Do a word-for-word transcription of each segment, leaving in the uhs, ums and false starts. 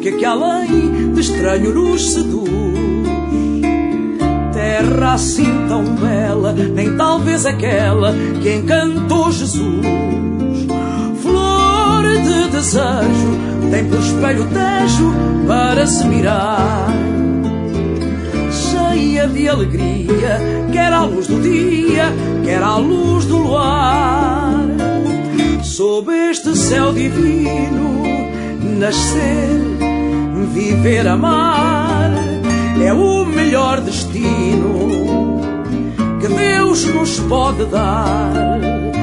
que aqui além de estranho nos seduz. Terra assim tão bela, nem talvez aquela que encantou Jesus. Flor de desejo, tem por espelho o Tejo para se mirar. Cheia de alegria, quer à luz do dia, quer à luz do luar. Sob este céu divino, nascer, viver, amar é o melhor destino que Deus nos pode dar.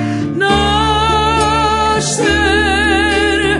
Nascer,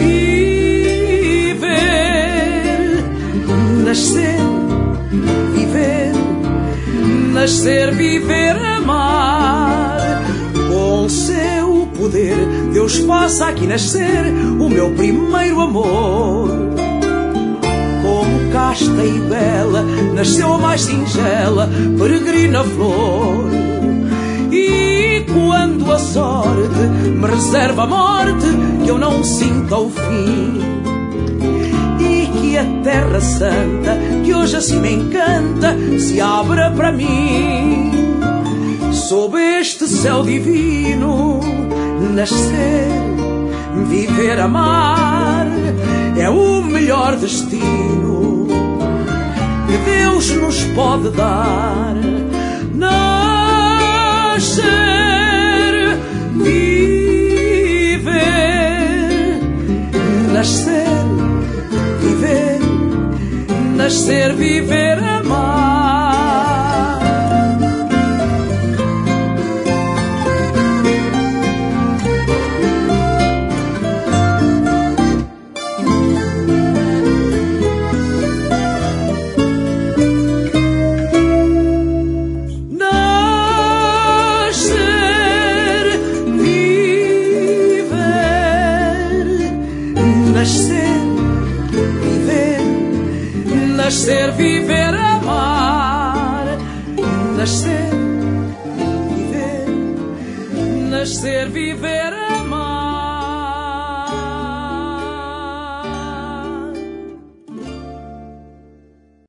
viver, nascer, viver, nascer, viver, amar. Com seu poder, Deus faça aqui nascer o meu primeiro amor. Como casta e bela, nasceu a mais singela, peregrina flor. E quando a sorte me reserva a morte, que eu não sinta o fim, e que a terra santa, que hoje assim me encanta, se abra para mim. Sob este céu divino, nascer, viver, amar é o melhor destino que Deus nos pode dar. Nascer, viver, nascer, viver, nascer, viver, amar. Nascer, viver, amar. Nascer, viver, nascer, viver, amar.